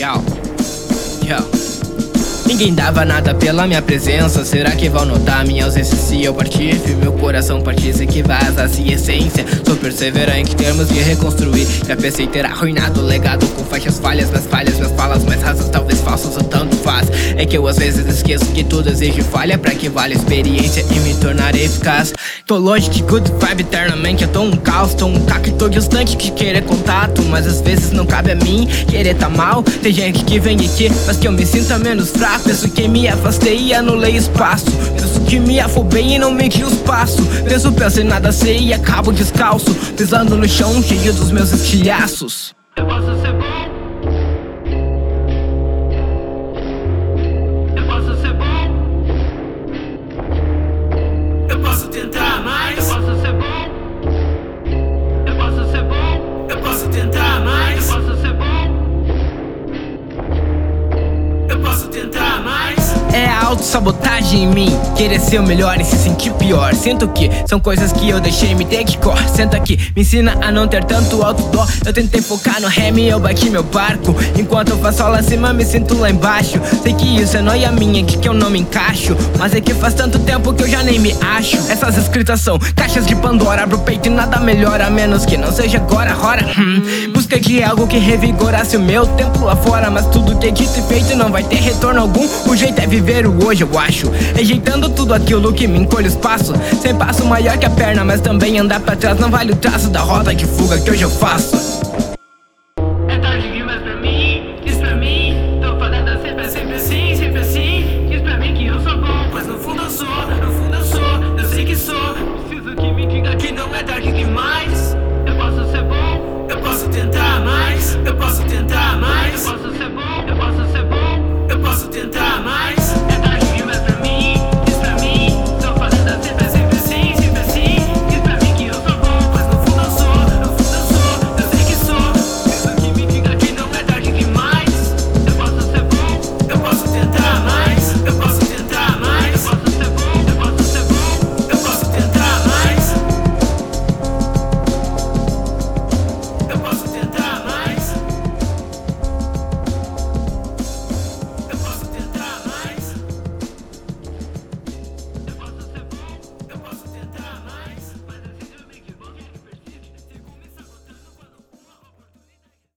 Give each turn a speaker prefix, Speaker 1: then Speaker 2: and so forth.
Speaker 1: Yo, yo. Ninguém dava nada pela minha presença. Será que vão notar minha ausência se eu partir? Se meu coração partisse que vaza-se essência. Sou perseverante em termos de reconstruir. Já pensei ter arruinado o legado com faixas falhas. Minhas falas mais rasas, talvez falsas ou tanto faz. É que eu às vezes esqueço que tudo exige falha. Pra que vale a experiência e me tornar eficaz. Tô longe de good vibe eternamente. Eu tô um caos, tô um caco e tô distante de querer contato. Mas às vezes não cabe a mim querer tá mal. Tem gente que vem aqui, mas que eu me sinta menos fraco. Penso que me afastei e anulei espaço. Penso que me afobei e não medi os passos. Penso em nada sei e acabo descalço, pisando no chão cheio dos meus estilhaços.
Speaker 2: Eu posso ser bom. Eu posso ser bom. Eu posso tentar mais. Eu posso ser bom. Eu posso ser bom. Eu posso tentar mais. Eu posso ser bom. Eu posso tentar mais.
Speaker 1: É a autossabotagem em mim, querer ser o melhor e se sentir pior. Sinto que são coisas que eu deixei me ter que cor. Senta aqui, me ensina a não ter tanto outdoor. Eu tentei focar no rem e eu bati meu barco. Enquanto eu faço lá acima, me sinto lá embaixo. Sei que isso é noia minha, que eu não me encaixo. Mas é que faz tanto tempo que eu já nem me acho. Essas escritas são caixas de Pandora. Abro o peito e nada melhora, a menos que não seja agora, hora. Busca de algo que revigorasse o meu tempo lá fora. Mas tudo que é dito e feito não vai ter retorno algum. O jeito é viver o hoje, eu acho. Rejeitando tudo aquilo que me encolhe os passos. Sem passo maior que a perna, mas também andar pra trás não vale o traço da rota de fuga que hoje eu faço.
Speaker 2: É tarde demais pra mim, diz pra mim. Tô falando sempre assim, sempre assim. Diz pra mim que eu sou bom, mas no fundo eu sou, eu sei que sou. Preciso que me diga que não é tarde demais. Eu posso ser bom, eu posso tentar mais. Eu posso tentar mais. Eu posso ser bom, eu posso ser bom. Eu posso tentar